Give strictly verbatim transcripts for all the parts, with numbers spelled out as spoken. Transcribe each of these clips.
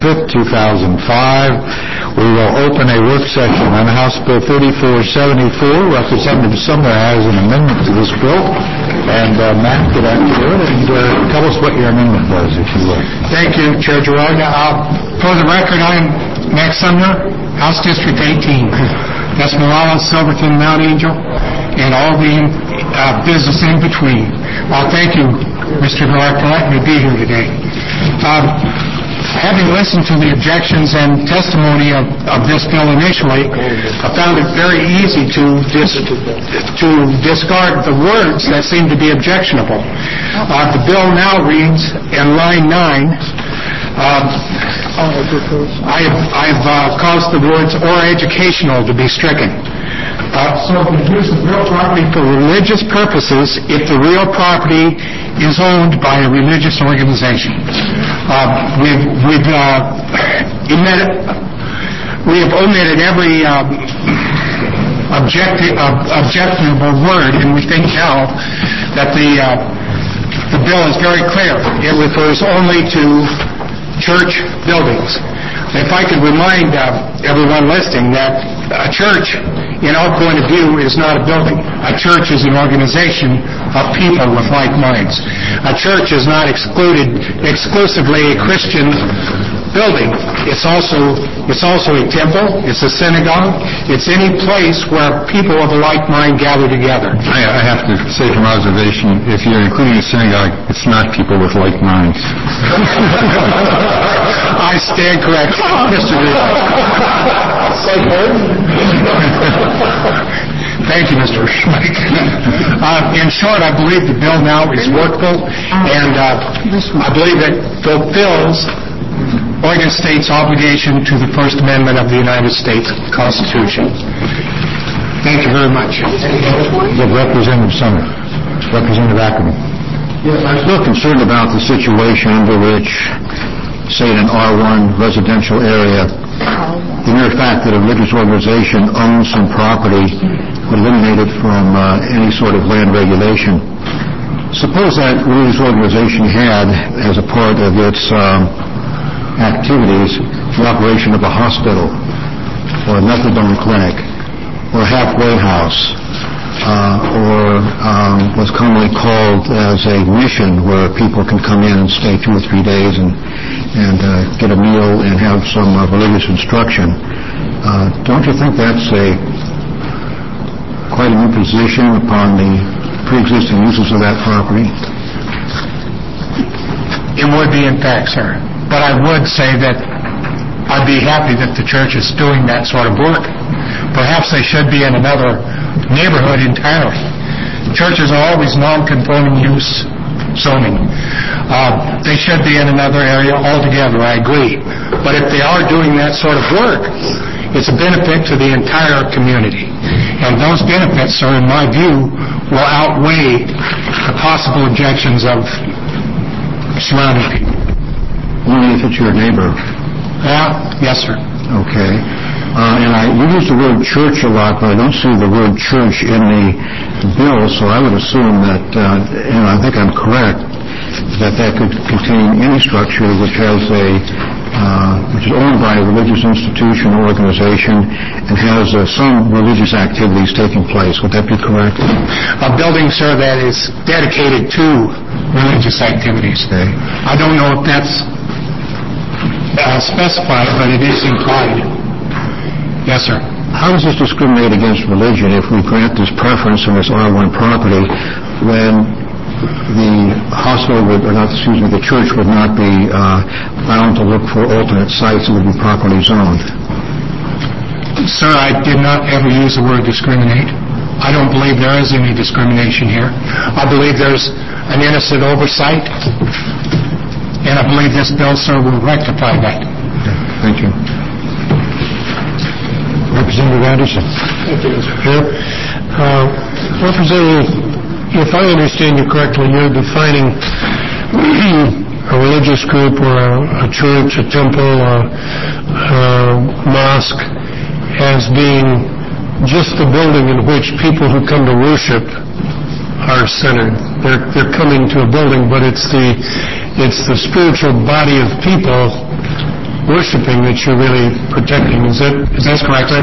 fifth, two thousand five. We will open a work session on House Bill thirty-four seventy-four. Representative Sumner has an amendment to this bill. And uh, Matt, get after it and uh, tell us what your amendment was, if you will. Thank you, Chair Gerard. Uh, for the record, I am Matt Sumner, House District eighteen. That's Morales, Silverton, Mount Angel, and all the uh, business in between. Well, thank you, Mister Gerard, for letting me be here today. Um, Having listened to the objections and testimony of, of this bill initially, I found it very easy to dis, to discard the words that seem to be objectionable. Uh, the bill now reads in line nine, uh, I have, I've uh, caused the words "or educational" to be stricken. Uh, so the use of real property for religious purposes if the real property is owned by a religious organization. Uh, we've we've uh, omitted, we have omitted every um, objective uh, objectionable word, and we think now that the uh, the bill is very clear. It refers only to church buildings. If I could remind uh, everyone listening that a church, in our point of view, is not a building. A church is an organization of people with like minds. A church is not excluded exclusively a Christian building. It's also it's also a temple. It's a synagogue. It's any place where people of a like mind gather together. I, I have to say from observation, if you're including a synagogue, it's not people with like minds. I stand corrected, Mister Reed. Thank you, Mister Schmike. Uh, in short, I believe the bill now is workable, and uh, I believe it fulfills Oregon State's obligation to the First Amendment of the United States Constitution. Thank you very much. The Representative Sumner. Representative Ackerman. Yes, I'm still concerned about the situation under which, say, in an R one residential area, the mere fact that a religious organization owns some property would eliminate it from uh, any sort of land regulation. Suppose that religious organization had, as a part of its um, activities, the operation of a hospital or a methadone clinic or a halfway house uh, or um, what's commonly called as a mission, where people can come in and stay two or three days and and uh, get a meal and have some uh, religious instruction. Uh, don't you think that's a quite an imposition upon the pre-existing uses of that property? It would be, in fact, sir. But I would say that I'd be happy that the church is doing that sort of work. Perhaps they should be in another neighborhood entirely. Churches are always non-conforming use zoning. Uh, they should be in another area altogether, I agree. But if they are doing that sort of work, it's a benefit to the entire community. And those benefits, sir, in my view, will outweigh the possible objections of surrounding people. Only if it's your neighbor. Yeah, yes, sir. Okay. Uh, and I we use the word church a lot, but I don't see the word church in the bill, so I would assume that, uh, and I think I'm correct, that that could contain any structure which has a, uh, which is owned by a religious institution or organization and has uh, some religious activities taking place. Would that be correct? A building, sir, that is dedicated to religious activities. Okay. I don't know if that's uh, specified, but it is implied. Yes, sir. How does this discriminate against religion if we grant this preference on this R one property when the hospital would, or not, excuse me, the church would not be uh, bound to look for alternate sites that would be properly zoned? Sir, I did not ever use the word discriminate. I don't believe there is any discrimination here. I believe there's an innocent oversight, and I believe this bill, sir, will rectify that. Okay. Thank you. Representative Anderson. Thank you, Mister Chair. Uh, Representative, if I understand you correctly, you're defining a religious group or a, a church, a temple, a, a mosque as being just the building in which people who come to worship are centered. They're, they're coming to a building, but it's the it's the spiritual body of people worshiping that you're really protecting. Is that is that correct?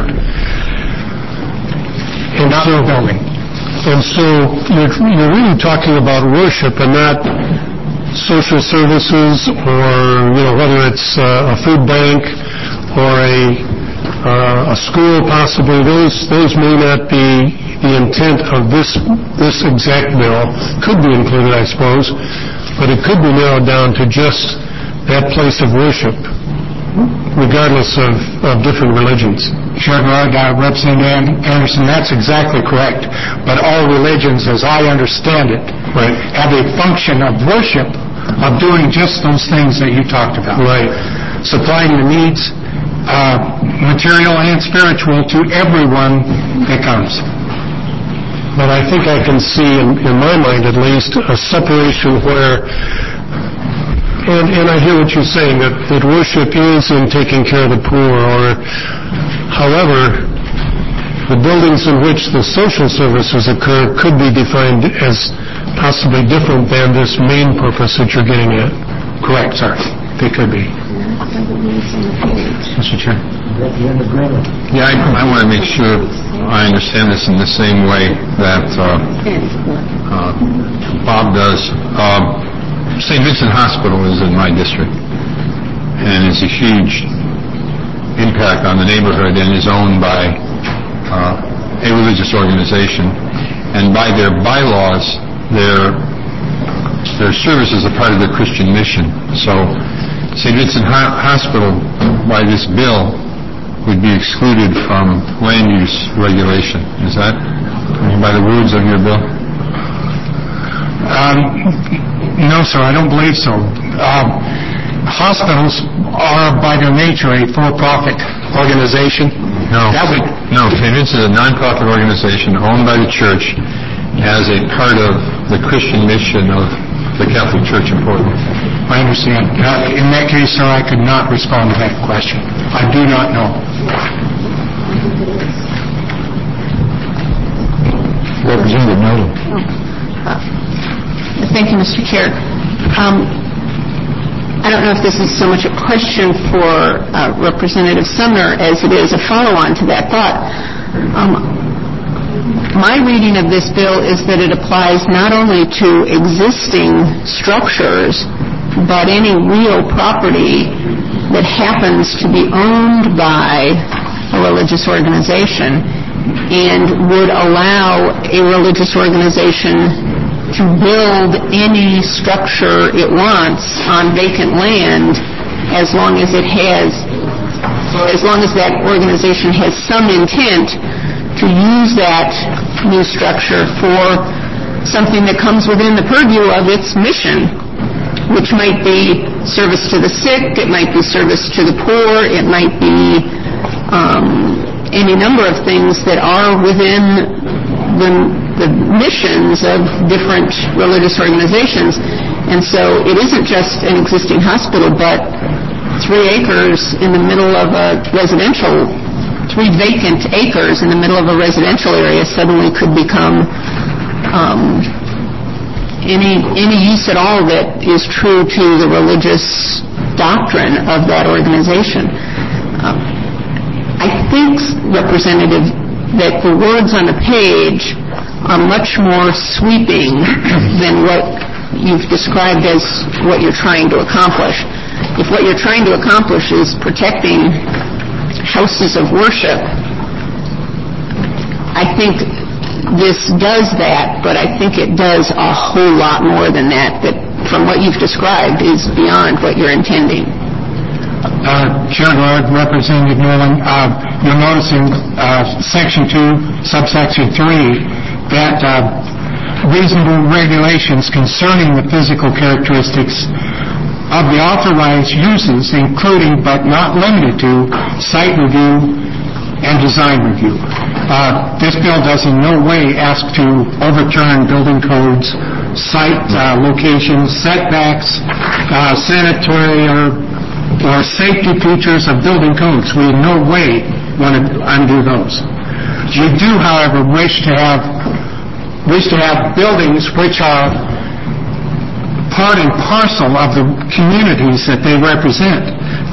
And Not so, the building. and so you're, you're really talking about worship and not social services, or you know, whether it's uh, a food bank or a uh, a school, possibly. Those those may not be the intent of this this exact bill. Could be included, I suppose, but it could be narrowed down to just that place of worship, regardless of, of different religions. Sure, Lord, uh, Representative Anderson, that's exactly correct. But all religions, as I understand it, Right. have a function of worship, of doing just those things that you talked about. Right. Supplying the needs, uh, material and spiritual, to everyone that comes. But I think I can see, in, in my mind at least, a separation where, and, and I hear what you're saying, that, that worship is in taking care of the poor, or, however, the buildings in which the social services occur could be defined as possibly different than this main purpose that you're getting at. Correct, sir. They could be. Mister Chair? Yeah, I, I want to make sure I understand this in the same way that uh, uh, Bob does. Uh, Saint Vincent Hospital is in my district, and it's a huge impact on the neighborhood, and is owned by uh, a religious organization. And by their bylaws, their their services are part of their Christian mission. So Saint Vincent Ho- Hospital, by this bill, would be excluded from land use regulation. Is that by the words of your bill? Um, no, sir, I don't believe so. Um, hospitals are, by their nature, a for-profit organization. No. That would, no, Saint Vincent is a non-profit organization owned by the church as a part of the Christian mission of the Catholic Church in Portland. I understand. Uh, in that case, sir, I could not respond to that question. I do not know. Representative Nolan. Thank you, Mister Chair. Um, I don't know if this is so much a question for uh, Representative Sumner as it is a follow-on to that thought. Um, my reading of this bill is that it applies not only to existing structures, but any real property that happens to be owned by a religious organization, and would allow a religious organization to build any structure it wants on vacant land as long as it has, as long as that organization has some intent to use that new structure for something that comes within the purview of its mission, which might be service to the sick, it might be service to the poor, it might be um, any number of things that are within the, the missions of different religious organizations. And so it isn't just an existing hospital, but three acres in the middle of a residential, three vacant acres in the middle of a residential area suddenly could become um, any any use at all that is true to the religious doctrine of that organization. Um, I think, Representative, that the words on the page are much more sweeping than what you've described as what you're trying to accomplish. If what you're trying to accomplish is protecting houses of worship, I think this does that, but I think it does a whole lot more than that, that from what you've described is beyond what you're intending. Uh, Chair, Representative Nolan, uh, you'll notice in uh, Section two, subsection three, that uh, reasonable regulations concerning the physical characteristics of the authorized uses, including but not limited to site review and design review. Uh, this bill does in no way ask to overturn building codes, site uh, locations, setbacks, uh, sanitary or or safety features of building codes. We in no way want to undo those. We do, however, wish to have wish to have buildings which are part and parcel of the communities that they represent.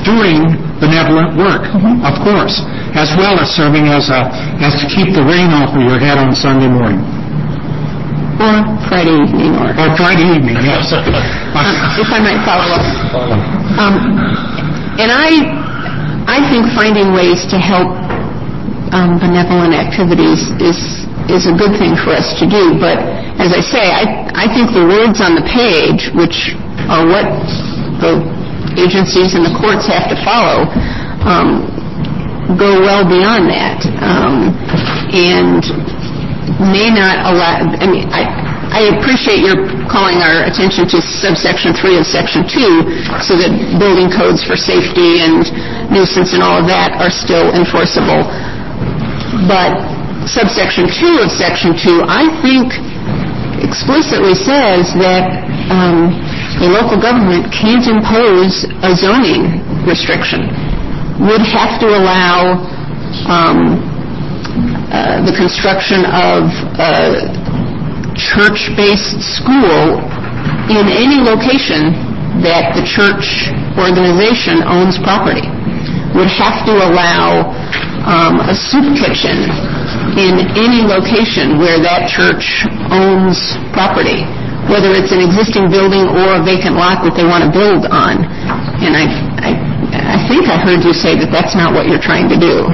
doing benevolent work, of course, as well as serving as a as to keep the rain off of your head on Sunday morning. Or Friday evening, or... Or Friday evening, yes. um, if I might follow up. Um, and I, I think finding ways to help um, benevolent activities is is a good thing for us to do. But as I say, I I think the words on the page, which are what the agencies and the courts have to follow, um, go well beyond that, um, and may not allow. I mean, I, I appreciate your calling our attention to subsection three of section two, so that building codes for safety and nuisance and all of that are still enforceable. But subsection two of section two, I think, explicitly says that um, a local government can't impose a zoning restriction. Would have to allow um, uh, the construction of a church-based school in any location that the church organization owns property. Would have to allow um, a soup kitchen in any location where that church owns property, whether it's an existing building or a vacant lot that they want to build on. And I, I, I think I heard you say that that's not what you're trying to do.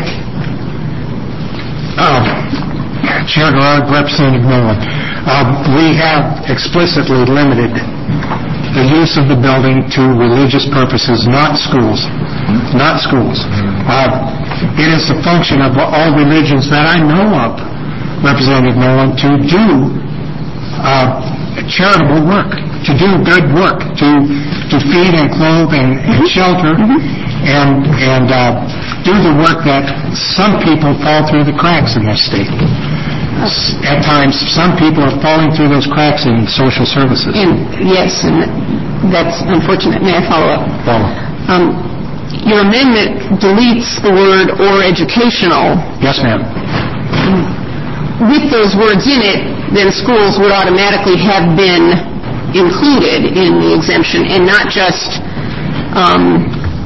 Uh, Chair Gerard, Representative Nolan, uh, we have explicitly limited the use of the building to religious purposes, not schools. Not schools. Uh, it is the function of all religions that I know of, Representative Nolan, to do uh, charitable work, to do good work, to to feed and clothe and, and shelter, and and uh, do the work that some people fall through the cracks in this state. At times, some people are falling through those cracks in social services. And yes, and that's unfortunate. May I follow up? Follow. Um, your amendment deletes the word "or educational." Yes, ma'am. With those words in it, then schools would automatically have been included in the exemption, and not just um,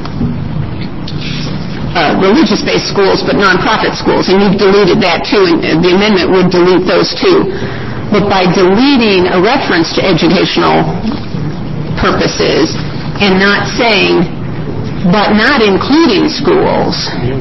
uh, religious-based schools, but nonprofit schools. And you've deleted that too, and the amendment would delete those too. But by deleting a reference to educational purposes and not saying, but not including schools,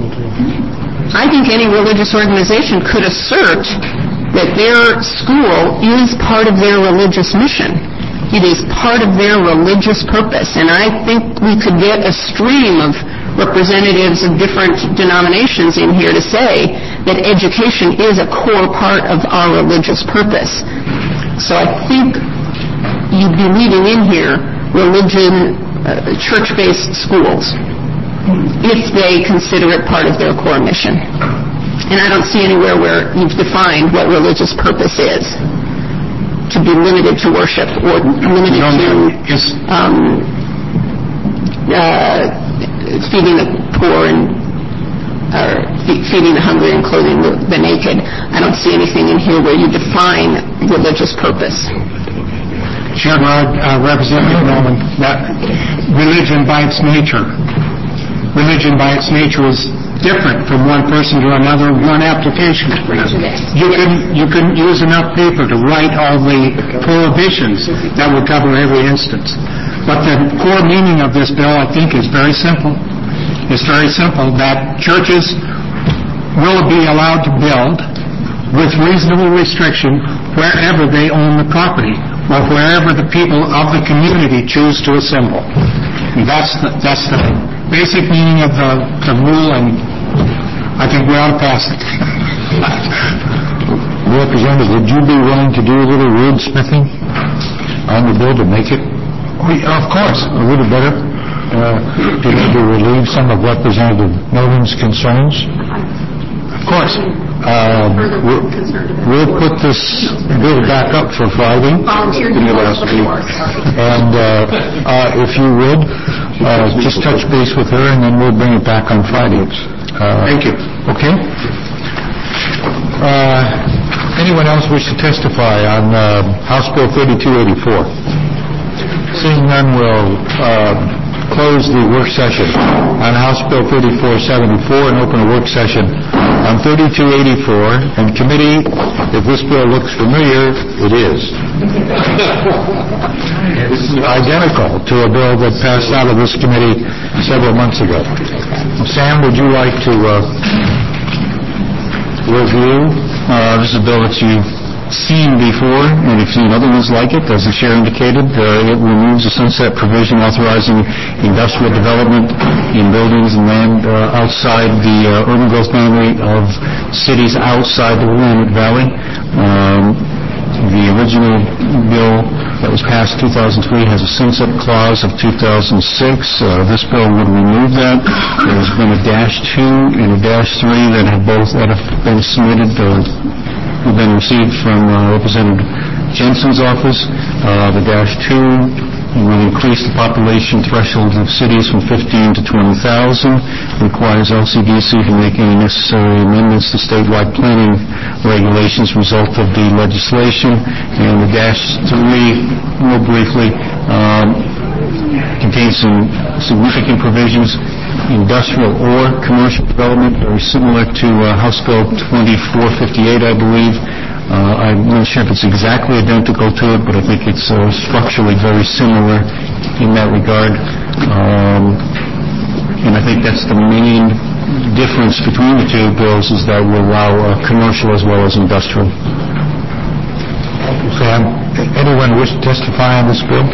I think any religious organization could assert that their school is part of their religious mission. It is part of their religious purpose. And I think we could get a stream of representatives of different denominations in here to say that education is a core part of our religious purpose. So I think you'd be leaving in here religion, uh, church-based schools, if they consider it part of their core mission. And I don't see anywhere where you've defined what religious purpose is, to be limited to worship or limited to um, uh, feeding the poor and or feeding the hungry and clothing the, the naked. I don't see anything in here where you define religious purpose. Chair Rod, uh, Representative Norman, that religion by its nature Religion by its nature is different from one person to another in one application. You can you can use enough paper to write all the prohibitions that would cover every instance. But the core meaning of this bill, I think, is very simple. It's very simple that churches will be allowed to build with reasonable restriction wherever they own the property or wherever the people of the community choose to assemble. And that's the, that's the basic meaning of the, the rule, and I think we ought to pass it. Representative, would you be willing to do a little wordsmithing on the bill to make it, We, of course, a little better, uh, to, to relieve some of Representative Nolan's concerns? of course. Uh, we'll, we'll put this bill back up for Friday. Volunteer And uh, uh, if you would, uh, just touch base with her, and then we'll bring it back on Friday. Uh, Thank you. Okay? Uh, anyone else wish to testify on uh, House Bill thirty-two eighty-four? Seeing none, we'll uh, close the work session on House Bill thirty-four seventy-four and open a work session on thirty-two eighty-four. And committee, if this bill looks familiar, it is. It's identical to a bill that passed out of this committee several months ago. Sam, would you like to uh, review? Uh, this is a bill that you've seen before, and you've seen other ones like it. As the chair indicated, uh, it removes the sunset provision authorizing industrial development in buildings and land uh, outside the uh, urban growth boundary of cities outside the Willamette Valley. Um, the original bill that was passed in two thousand three has a sunset clause of two thousand six. Uh, this bill would remove that. There's been a dash two and a dash three that have both that have been submitted uh, have been received from uh, Representative Jensen's office. Uh, the dash two will increase the population threshold of cities from fifteen to twenty thousand, requires L C D C to make any necessary amendments to statewide planning regulations result of the legislation. And the dash three, more briefly, um, contains some significant provisions, industrial or commercial development, very similar to uh, House Bill twenty-four fifty-eight, I believe. Uh, I'm not sure if it's exactly identical to it, but I think it's uh, structurally very similar in that regard. Um, and I think that's the main difference between the two bills, is that we allow uh, commercial as well as industrial. Thank you, Sam. Anyone wish to testify on this bill?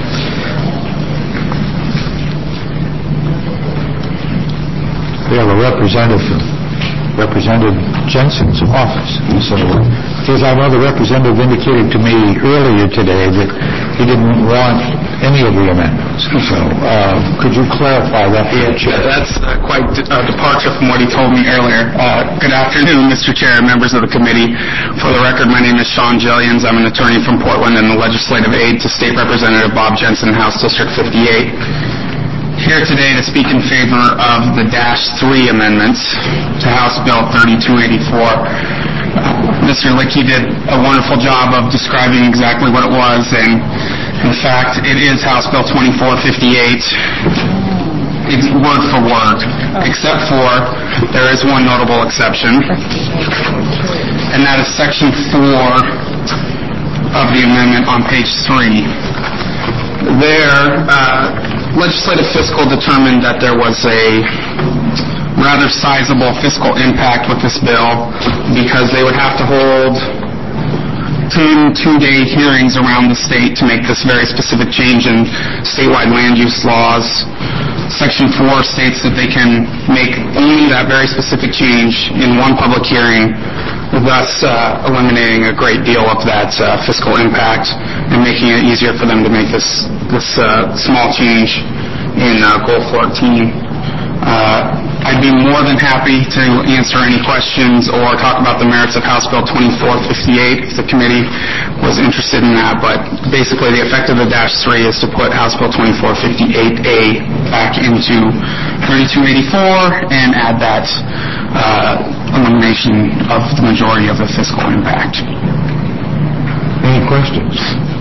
We have a representative from Representative Jensen's office. So, because I know the representative indicated to me earlier today that he didn't want any of the amendments. So, uh, could you clarify that? Yeah, Chair. That's uh, quite a departure from what he told me earlier. Uh, good afternoon, Mister Chair and members of the committee. For the record, my name is Sean Jillians. I'm an attorney from Portland and the legislative aide to State Representative Bob Jensen, House District fifty-eight. Here today to speak in favor of the dash three amendments to House Bill thirty-two eighty-four. Uh, Mister Lickey did a wonderful job of describing exactly what it was, and in fact, it is House Bill twenty-four fifty-eight. It's word for word, except for there is one notable exception, and that is Section four of the amendment on page three. There, uh, Legislative Fiscal determined that there was a rather sizable fiscal impact with this bill because they would have to hold ten two-day hearings around the state to make this very specific change in statewide land use laws. Section four states that they can make only that very specific change in one public hearing, thus uh, eliminating a great deal of that uh, fiscal impact and making it easier for them to make this this uh, small change in uh, Goal fourteen. Uh, I'd be more than happy to answer any questions or talk about the merits of House Bill twenty-four fifty-eight if the committee was interested in that, but basically the effect of the dash three is to put House Bill twenty-four fifty-eight A back into thirty-two eighty-four and add that uh, elimination of the majority of the fiscal impact. Any questions?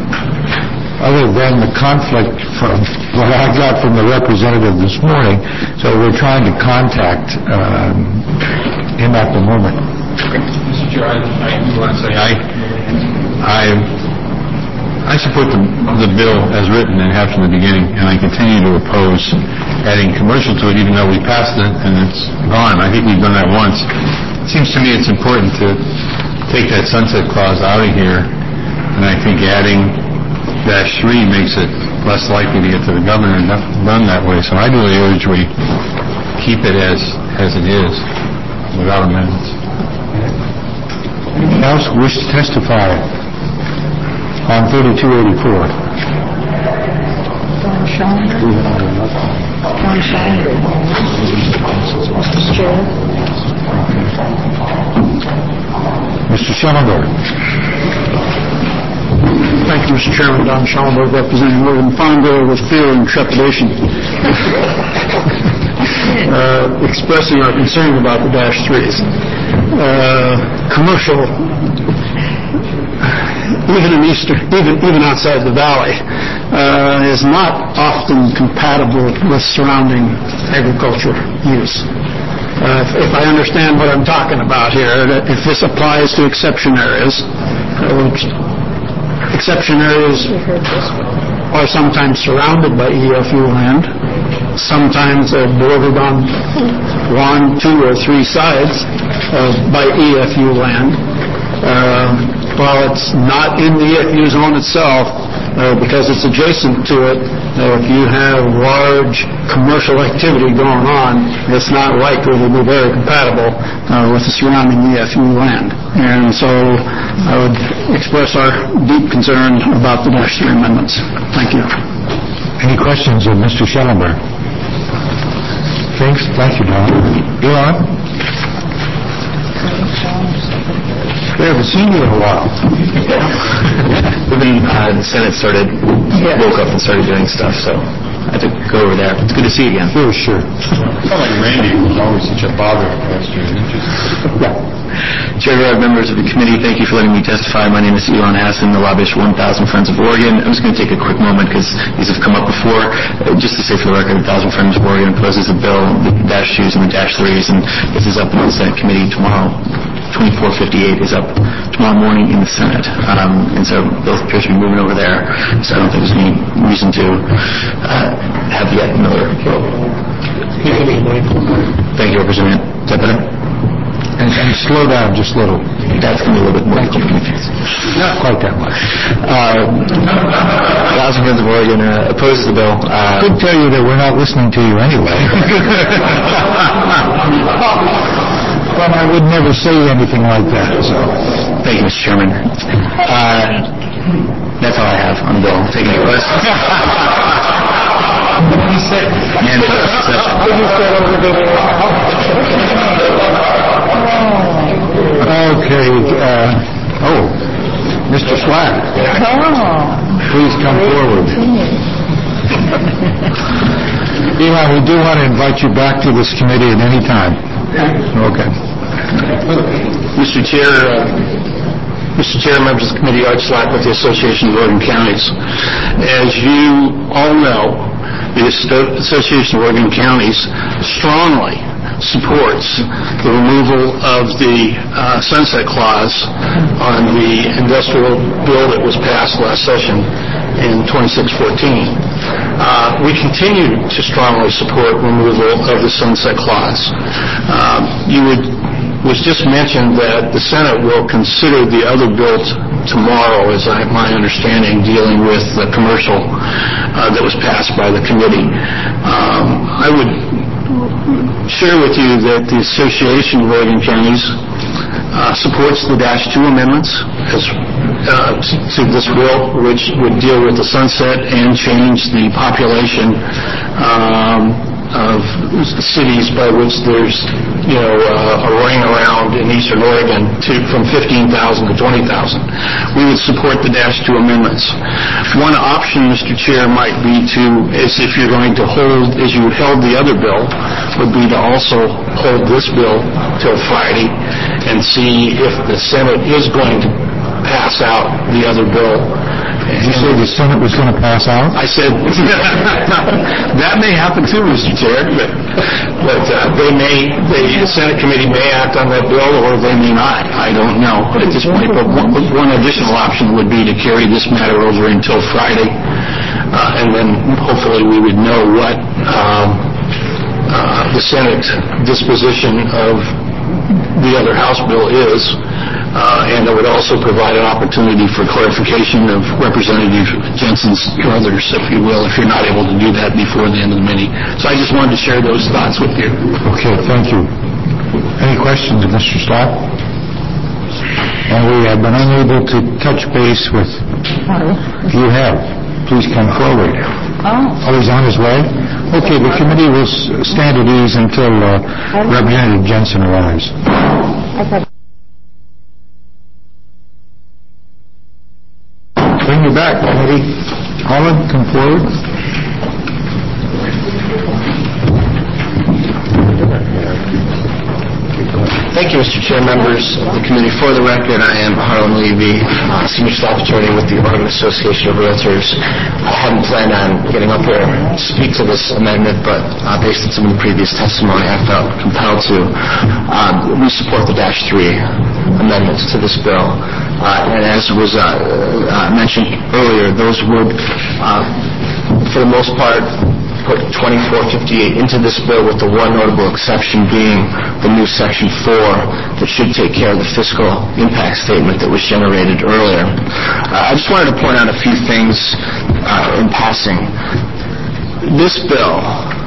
Other than the conflict from what I got from the representative this morning, so we're trying to contact um, him at the moment. Mister Chair, I, I do want to say I I, I support the, the bill as written and have from the beginning, and I continue to oppose adding commercial to it, even though we passed it and it's gone. I think we've done that once. It seems to me it's important to take that sunset clause out of here, and I think adding dash three makes it less likely to get to the governor and not run that way. So I really urge we keep it as as it is without amendments. Anyone else wish to testify on thirty-two eighty-four? Don Schomburg. Don Schomburg. Mister Chair. Mister Schomburg. Thank you, Mister Chairman. Don Schomburg, representing William Fondor with fear and trepidation. uh, expressing our concern about the dash threes. Uh, commercial, even in Eastern, even even outside the valley, uh, is not often compatible with surrounding agriculture use. Uh, if, if I understand what I'm talking about here, that if this applies to exception areas, uh, which exception areas are sometimes surrounded by E F U land, sometimes they're bordered on one, two, or three sides uh, by E F U land. Uh, while it's not in the E F U zone itself, uh, because it's adjacent to it, uh, if you have large commercial activity going on, it's not likely to be very compatible uh, with the surrounding E F U land. And so I would express our deep concern about the dash three amendments. Thank you. Any questions of Mister Schellenberg? Thanks. Thank you, Don. You're on. We haven't seen you in a while. We've been, uh, the Senate started, yes. woke up and started doing stuff, so I had to go over there. It's good to see you again. Sure, sure. I felt like Randy was always such a bother last year, didn't you? Yeah. Chair, members of the committee, thank you for letting me testify. My name is Elon Hassan, the lobbyist for one thousand Friends of Oregon. I'm just going to take a quick moment because these have come up before. Uh, just to say for the record, one thousand Friends of Oregon opposes a bill, the dash twos and the dash threes, and this is up in the Senate committee tomorrow. twenty-four fifty-eight is up tomorrow morning in the Senate. Um, and so both appears to be moving over there. So I don't think there's any reason to uh, have yet another vote. Thank you, Representative. Is that better? And, and slow down just a little. That's going to be a little bit more complicated. Not quite that much. Uh, one thousand Friends of Oregon uh, opposes the bill. Uh, I could tell you that we're not listening to you anyway. But I would never say anything like that. So, thank you, Mister Chairman. Uh, that's all I have on the bill. Taking any questions? What did you say? And okay. Uh, oh, Mister Slack. Oh. Please come forward. Elon, we do want to invite you back to this committee at any time. Okay. Mister Chair, uh, Mister Chair, members of the committee, Art Slack with the Association of Oregon Counties. As you all know, the Association of Oregon Counties strongly supports the removal of the uh, sunset clause on the industrial bill that was passed last session in twenty-six fourteen. Uh, we continue to strongly support removal of the sunset clause. Um, you would was just mentioned that the Senate will consider the other bill t- tomorrow, as I, my understanding, dealing with the commercial uh, that was passed by the committee. Um, I would share with you that the Association of Oregon Counties uh, supports the dash two amendments as, uh, to this bill, which would deal with the sunset and change the population um, of cities by which there's, you know, uh, a ring around in eastern Oregon to from fifteen thousand to twenty thousand. We would support the dash two amendments. One option, Mister Chair, might be to, is if you're going to hold, as you held the other bill, would be to also hold this bill till Friday and see if the Senate is going to pass out the other bill. Did you say the Senate was going to pass out? I said, that may happen too, Mister Chair, but, but uh, they may, they, the Senate committee may act on that bill or they may not. I don't know at this point. But one, one additional option would be to carry this matter over until Friday, uh, and then hopefully we would know what um, uh, the Senate disposition of the other House bill is. Uh, and it would also provide an opportunity for clarification of Representative Jensen's druthers, if you will, if you're not able to do that before the end of the meeting. So I just wanted to share those thoughts with you. Okay, thank you. Any questions of Mister Slack? And we have been unable to touch base with... You have. Please come forward. Oh. Oh, he's on his way? Okay, the committee will stand at ease until uh, Representative Jensen arrives. Okay. Bring you back, committee. Holland, come forward. Thank Thank you, Mister Chair, members of the committee. For the record, I am Harlan Levy, uh, Senior Staff Attorney with the Oregon Association of Realtors. I hadn't planned on getting up here to speak to this amendment, but uh, based on some of the previous testimony, I felt compelled to. Uh, we support the Dash three amendments to this bill. Uh, and as was uh, uh, mentioned earlier, those would, uh, for the most part, put twenty-four fifty-eight into this bill, with the one notable exception being the new Section four that should take care of the fiscal impact statement that was generated earlier. Uh, I just wanted to point out a few things uh, in passing. This bill,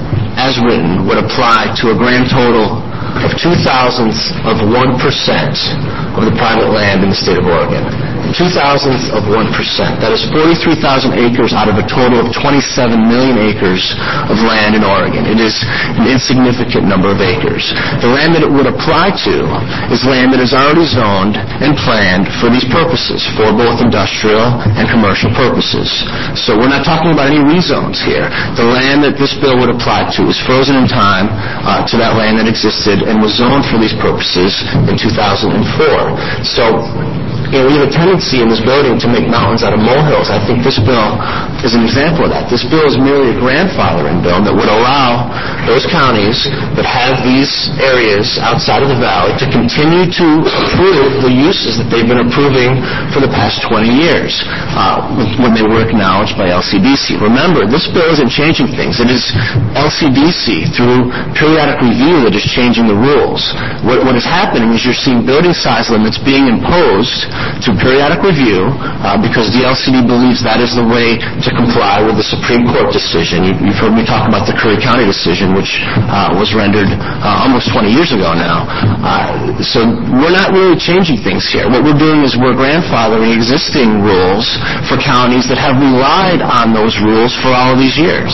as written, would apply to a grand total of two thousandths of one percent of the private land in the state of Oregon. Two thousandths of one percent. That is forty-three thousand acres out of a total of twenty-seven million acres of land in Oregon. It is an insignificant number of acres. The land that it would apply to is land that is already zoned and planned for these purposes, for both industrial and commercial purposes. So we're not talking about any rezones here. The land that this bill would apply to is frozen in time uh, to that land that existed and was zoned for these purposes in two thousand four. So, you know, we have a tendency in this building to make mountains out of molehills. I think this bill is an example of that. This bill is merely a grandfathering bill that would allow those counties that have these areas outside of the valley to continue to approve the uses that they've been approving for the past twenty years uh, when they were acknowledged by L C D C. Remember, this bill isn't changing things. It is L C D C, through periodic review, that is changing the rules. What, what is happening is you're seeing building size limits being imposed to periodic review uh, because the L C D believes that is the way to comply with the Supreme Court decision. You, you've heard me talk about the Curry County decision, which uh, was rendered uh, almost twenty years ago now. Uh, so we're not really changing things here. What we're doing is we're grandfathering existing rules for counties that have relied on those rules for all of these years.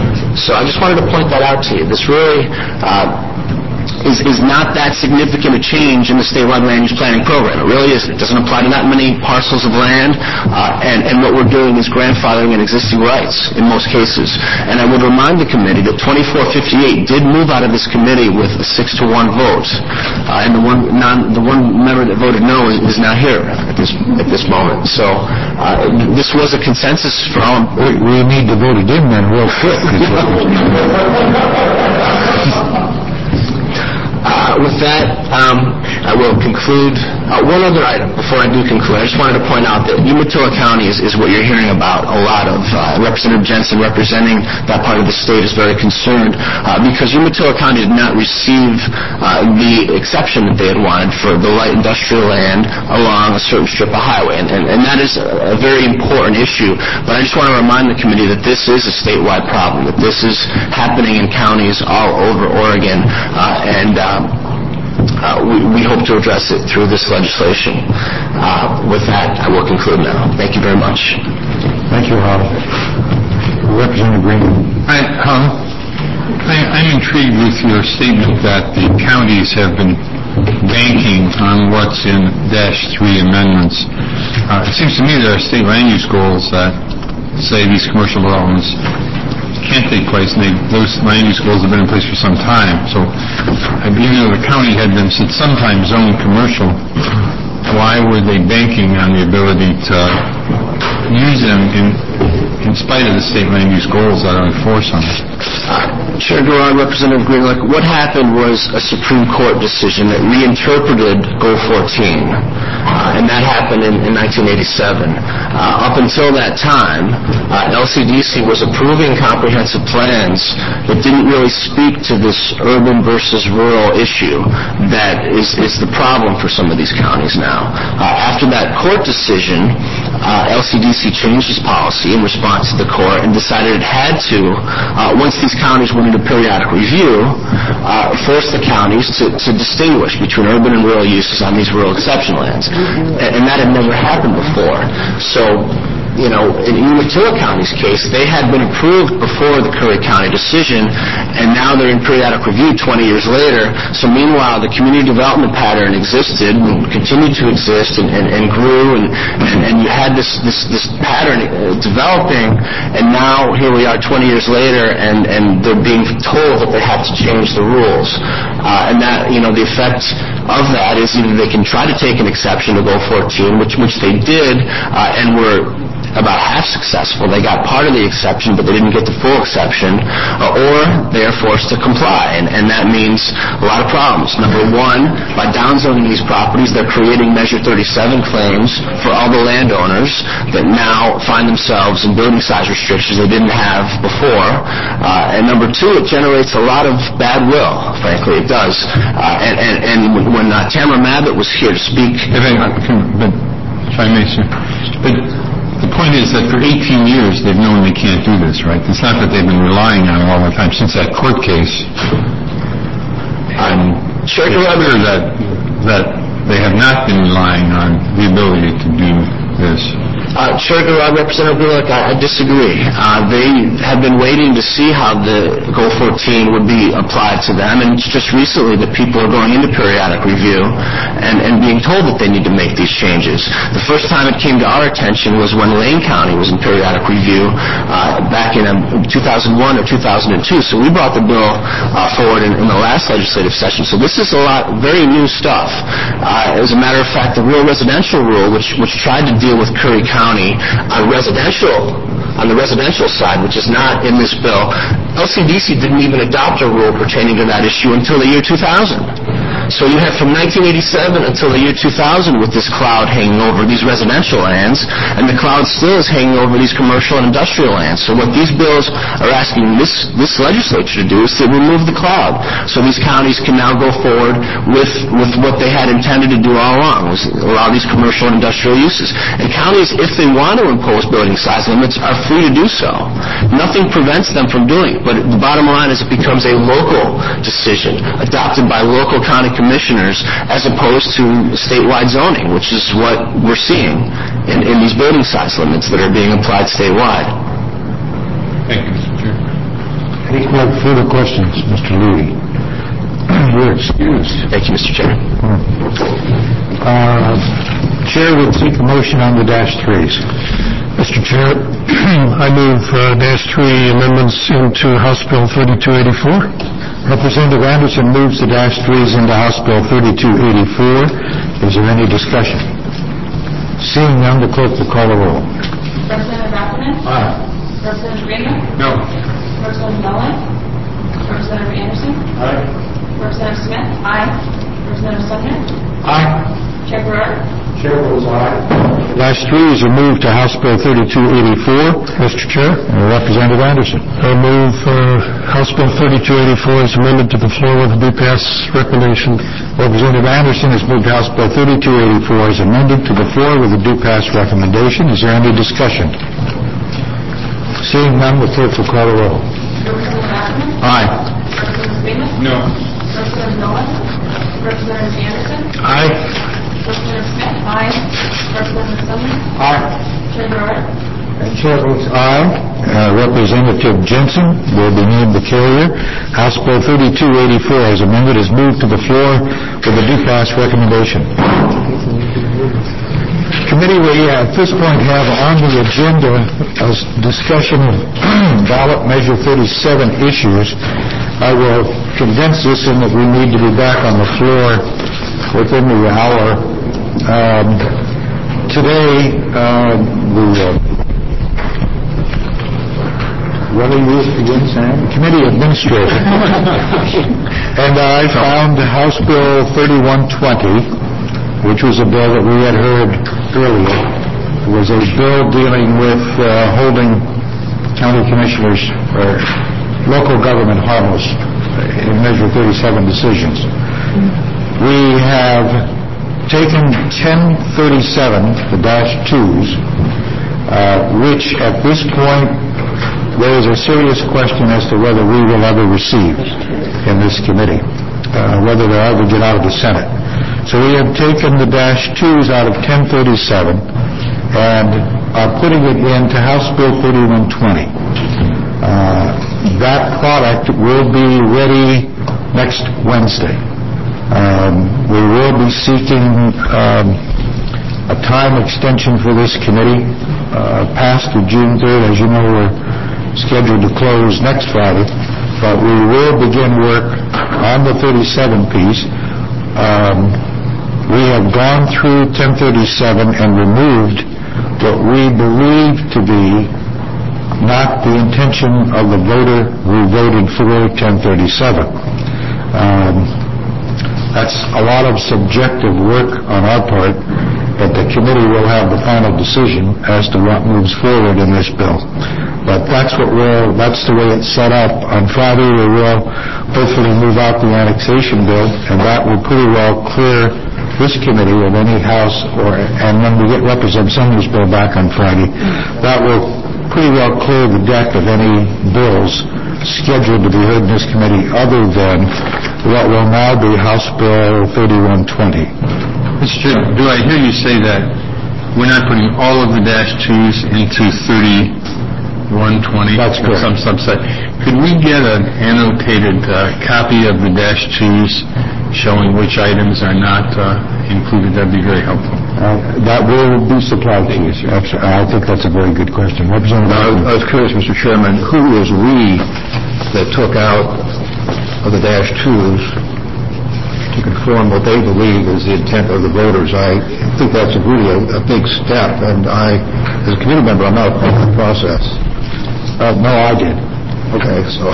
So I just wanted to point that out to you. This really uh, Is, is not that significant a change in the statewide land use planning program. It really isn't. It doesn't apply to that many parcels of land, uh, and, and what we're doing is grandfathering in existing rights in most cases. And I would remind the committee that twenty-four fifty-eight did move out of this committee with a six to one vote, uh, and the one non, the one member that voted no is, is not here at this at this moment. So uh, this was a consensus for all. We, we need to vote it in then real quick. Uh, with that, um, I will conclude. Uh, one other item before I do conclude. I just wanted to point out that Umatilla County is, is what you're hearing about a lot of. Uh, Representative Jensen, representing that part of the state, is very concerned uh, because Umatilla County did not receive uh, the exception that they had wanted for the light industrial land along a certain strip of highway. And, and, and that is a, a very important issue. But I just want to remind the committee that this is a statewide problem, that this is happening in counties all over Oregon. Uh, and uh, Uh, we, we hope to address it through this legislation. Uh, with that, I will conclude now. Thank you very much. Thank you, Hal. Representative Green. I, um, I, I'm intrigued with your statement that the counties have been banking on what's in Dash three amendments. Uh, it seems to me there are state land use goals that say these commercial developments can't take place, and they, those land use goals have been in place for some time. So, even though the county had been since sometime zoned commercial, why were they banking on the ability to use them in in spite of the state land use goals that are enforced on it? Uh, Chair Duran, Representative Greenlick, what happened was a Supreme Court decision that reinterpreted Goal fourteen, uh, and that happened in, in nineteen eighty-seven. Uh, up until that time, uh, L C D C was approving comprehensive plans that didn't really speak to this urban versus rural issue that is, is the problem for some of these counties now. Uh, after that court decision, uh, L C D C changed its policy in response to the court and decided it had to, uh, once these counties went into periodic review, uh, force the counties to, to distinguish between urban and rural uses on these rural exception lands. And, and that had never happened before. So you know, in Umatilla County's case, they had been approved before the Curry County decision, and now they're in periodic review twenty years later. So meanwhile, the community development pattern existed and continued to exist and, and, and grew, and, and, and you had this, this, this pattern uh, developing, and now here we are twenty years later, and, and they're being told that they have to change the rules. Uh, and that, you know, the effect of that is either they can try to take an exception to Goal fourteen, which, which they did, uh, and were about half successful. They got part of the exception, but they didn't get the full exception, uh, or they are forced to comply, and, and that means a lot of problems. Number one, by downzoning these properties, they're creating Measure thirty-seven claims for all the landowners that now find themselves in building size restrictions they didn't have before. Uh, and number two, it generates a lot of bad will, frankly, it does. Uh, and, and, and when uh, Tamara Mabbitt was here to speak... If I, but, if I may, sir, but the point is that for eighteen years they've known they can't do this, right? It's not that they've been relying on it all the time. Since that court case, um, sure, it's clear that, that they have not been relying on the ability to do this. Uh, Chairman Representative Bullock, I, I disagree. Uh, they have been waiting to see how the Goal fourteen would be applied to them, and it's just recently that people are going into periodic review and, and being told that they need to make these changes. The first time it came to our attention was when Lane County was in periodic review uh, back in um, two thousand one or two thousand two, so we brought the bill uh, forward in, in the last legislative session. So this is a lot, very new stuff. Uh, as a matter of fact, the Rural Residential Rule, which, which tried to deal with Curry County on residential, on the residential side, which is not in this bill, L C D C didn't even adopt a rule pertaining to that issue until the year two thousand. So you have from nineteen eighty-seven until the year two thousand with this cloud hanging over these residential lands, and the cloud still is hanging over these commercial and industrial lands. So what these bills are asking this, this legislature to do is to remove the cloud, so these counties can now go forward with, with what they had intended to do all along, was allow these commercial and industrial uses. And counties, if they want to impose building size limits, are free to do so. Nothing prevents them from doing it, but the bottom line is it becomes a local decision adopted by local county commissioners as opposed to statewide zoning, which is what we're seeing in, in these building size limits that are being applied statewide. Thank you, Mister Chair. Any more further questions, Mister Louie? You're excused. Thank you, Mister Chairman. Uh, Chair would seek a motion on the dash threes. Mister Chair, I move uh, dash three amendments into House Bill thirty-two eighty-four. Representative Anderson moves the dash threes into House Bill thirty-two eighty-four. Is there any discussion? Seeing none, the clerk will call the roll. Representative Ackerman? Aye. Representative Greenman? No. Representative Nolan? Representative Anderson? Aye. Representative Smith? Aye. Representative Sumner? Aye. Chair Gerard? Chair votes aye. Dash threes are moved to House Bill thirty-two eighty-four. Mister Chair, Uh, Representative Anderson. I move uh, House Bill thirty-two eighty-four is amended to the floor with a do-pass recommendation. Representative Anderson has moved House Bill thirty-two eighty-four as amended to the floor with a do-pass recommendation. Is there any discussion? Seeing none, the clerk will call the roll. Representative Ackerman? Aye. Representative Greenman? No. Representative Nolan? Representative Anderson? Aye. Representative Smith? Aye. Representative Sumner? Aye. Chair Gerard? Chair votes aye. Uh, Representative Jensen will be named the carrier. House Bill thirty-two eighty-four as amended is moved to the floor with a do-pass recommendation. Committee, we at this point have on the agenda a discussion of ballot measure thirty-seven issues. I will condense this in that we need to be back on the floor within the hour. Um, today, uh, the uh, what are you again, Sam? Committee Administrator. And I found House Bill thirty-one twenty, which was a bill that we had heard earlier. It was a bill dealing with uh, holding county commissioners or local government harmless in Measure thirty-seven decisions. We have taken ten thirty-seven, the dash twos, uh, which at this point there is a serious question as to whether we will ever receive in this committee, uh, whether they'll ever get out of the Senate. So we have taken the dash twos out of ten thirty-seven, and are putting it into House Bill thirty-one twenty. Uh, that product will be ready next Wednesday. Um, we will be seeking um, a time extension for this committee uh, past the June third. As you know, we're scheduled to close next Friday, but we will begin work on the thirty-seven piece. Um, we have gone through ten thirty-seven and removed what we believe to be not the intention of the voter who voted for ten thirty-seven. Um, that's a lot of subjective work on our part, but the committee will have the final decision as to what moves forward in this bill. But that's what we're, that's the way it's set up. On Friday, we will hopefully move out the annexation bill, and that will pretty well clear this committee of any House, or, and when we get Representative Sumner's bill back on Friday, that will pretty well clear the deck of any bills scheduled to be heard in this committee other than what will now be House Bill thirty-one twenty. Mister Chairman, do I hear you say that we're not putting all of the dash twos into thirty-one twenty? That's correct. Some subset. Could we get an annotated uh, copy of the dash twos showing which items are not uh, included? That'd be very helpful. Uh, that will be supplied to you. I think that's a very good question. Representative, I, I was curious, Mister Chairman, who is we that took out of the dash twos to conform what they believe is the intent of the voters? I think that's a really a, a big step, and I, as a committee member, I'm not a part of the process. Uh, no, I did. Okay, so...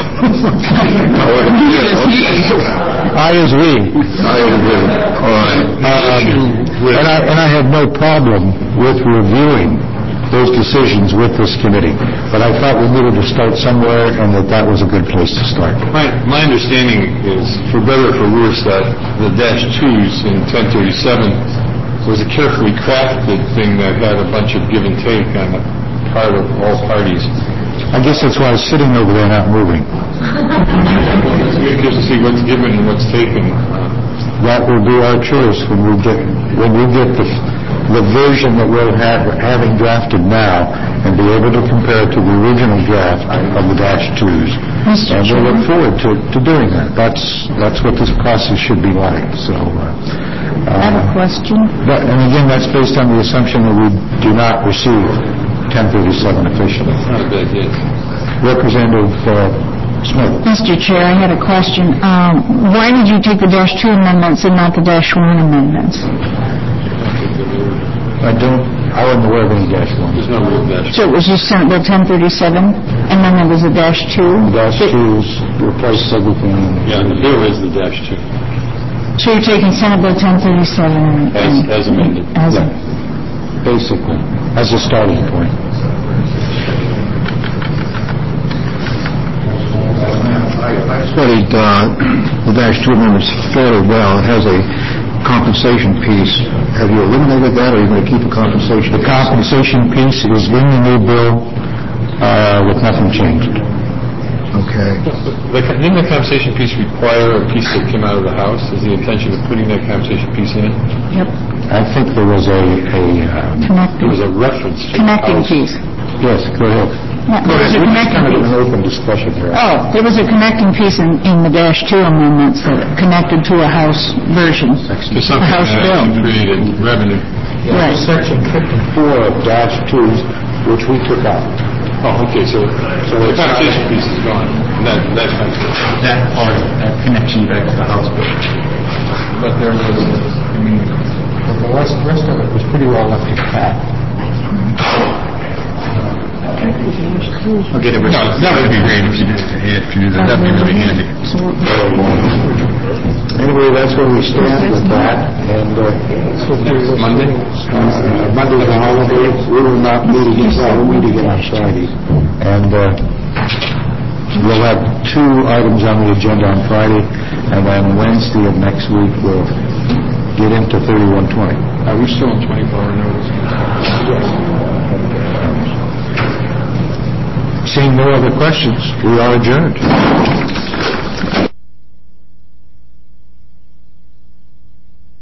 I is we. I is we. All right. Um, and, I, and I have no problem with reviewing those decisions with this committee, but I thought we needed to start somewhere, and that that was a good place to start. My, my understanding is, for better or for worse, that the dash twos in ten thirty-seven was a carefully crafted thing that had a bunch of give and take on the part of all parties. I guess that's why I was sitting over there not moving. Just to see what's given and what's taken. That will be our choice when we get when we get the the version that we'll have having drafted now, and be able to compare it to the original draft of the dash twos. And we look forward to, to doing that. That's that's what this process should be like. So. Uh, I have a question. But, and again, that's based on the assumption that we do not receive ten thirty-seven officially. Not a bad idea. Representative uh, Smith. Mister Chair, I had a question. Um, why did you take the dash two amendments and not the dash one amendments? I don't, I wasn't aware of any dash one. There's no real dash. So it was just Senate Bill ten thirty-seven, and then there was a dash two? Dash twos replaces everything. Yeah, the bill is the dash two. So you're taking Senate Bill ten thirty-seven and... As, as amended. As Yeah. Basically, as a starting point. I studied uh, the dash two amendments fairly well. It has a compensation piece. Have you eliminated that, or are you going to keep the compensation? The compensation piece is in the new bill uh, with nothing changed. Okay. The, didn't the compensation piece require a piece that came out of the House? Is the intention of putting that compensation piece in? Yep. I think there was a, a um, Connecting. There was a reference to Connecting the House. piece. yes, go ahead. Yeah, Go there was ahead. a We're just connecting kind of piece. an open discussion here. Oh, there was a connecting piece in, in the dash two amendments that connected to a House version, To a something House that bill. created revenue. Yeah, Right. Section fifty-four of dash twos, which we took out. Oh, okay, so, so the compensation piece is gone. That, that, That part, that connection back to the House bill. but there was, I mean, But the rest, rest of it was pretty well left intact. I'll get it. No, that would be great if you did, if you did that. That'd be really handy. Anyway, that's where we stand with that, and uh, Monday? uh, Monday's a holiday. We will not meet again, well, we'll meet again on Friday. And uh, we'll have two items on the agenda on Friday, and then Wednesday of next week we'll get into thirty-one twenty. Are we still on twenty-four hour notice? Seeing no other questions, we are adjourned.